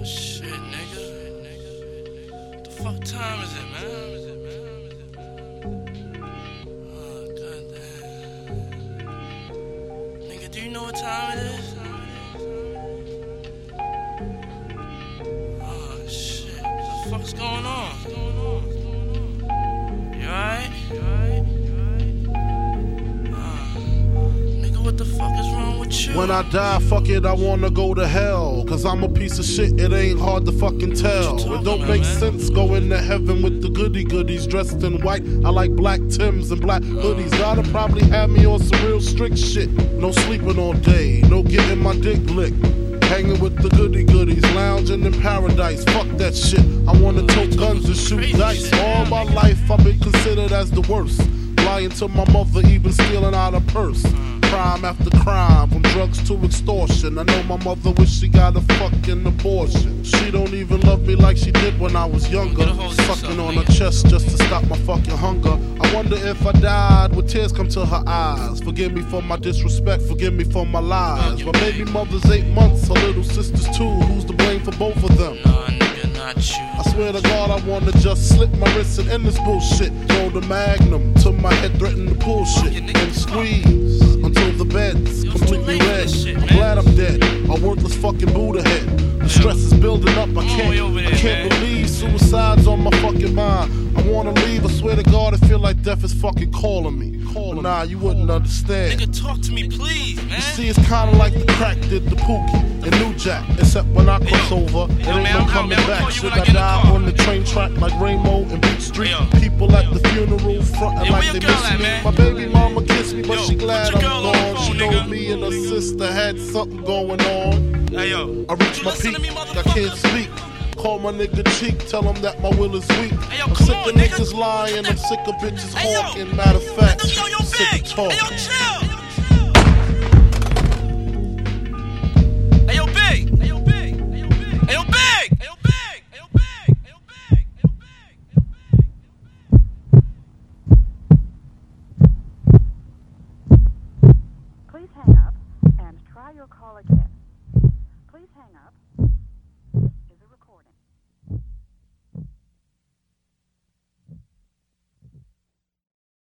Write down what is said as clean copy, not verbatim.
shit, nigga. What the fuck time is it, man? Oh, goddamn. Nigga, do you know what time it is? Oh, shit. What the fuck's going on? You alright? Nigga, what the fuck is wrong with you? When I die, fuck it, I wanna go to hell. Cause I'm a piece of shit, it ain't hard to fucking tell. It don't make sense going to heaven with the goody goodies dressed in white. I like black Timbs and black hoodies. Gotta probably have me on some real strict shit. No sleeping all day, no getting my dick licked. Hanging with the goody goodies, lounging in paradise. Fuck that shit. I wanna tote guns and shoot dice. All my life I've been considered as the worst. Lying to my mother, even stealing out her purse. Crime after crime, from drugs to extortion. I know my mother wish she got a fucking abortion. She don't even love me like she did when I was younger. Sucking on her chest just to stop my fucking hunger. I wonder if I died, would tears come to her eyes? Forgive me for my disrespect, forgive me for my lies. My baby mother's 8 months, her little sister's 2. Who's to blame for both of them? Nah, nigga, not you. I swear to God, I wanna just slip my wrist and end this bullshit. Throw the magnum till my head threaten to bullshit. And squeeze until the bed's completely red. I'm glad I'm dead, a worthless fucking Buddha head. The stress is building up, I can't believe suicide's on my fucking mind. I wanna leave, I swear to God, I feel like death is fucking calling me. But nah, you wouldn't understand. Nigga, talk to me, please, man. You see, it's kinda like the crack did the Pookie and New Jack. Except when I cross over, it ain't no coming back. Should I die on the train track like Rainbow and Beat Street? People at the funeral frontin' like they miss me. My baby mama kissed me, but she glad I'm gone. She know me and her sister had something going on. I reached my peak, I can't speak. Call my nigga cheek, tell him that my will is weak. I'm sick of niggas lying, I'm sick of bitches hawking. Matter of fact, I'm sick of talking. Ayo, Big! Ayo, Big! Ayo, Big! Ayo, Big! Ayo, Big! Ayo, Big! Ayo, Big! Ayo, Big! Please hang up and try your call again. Please hang up.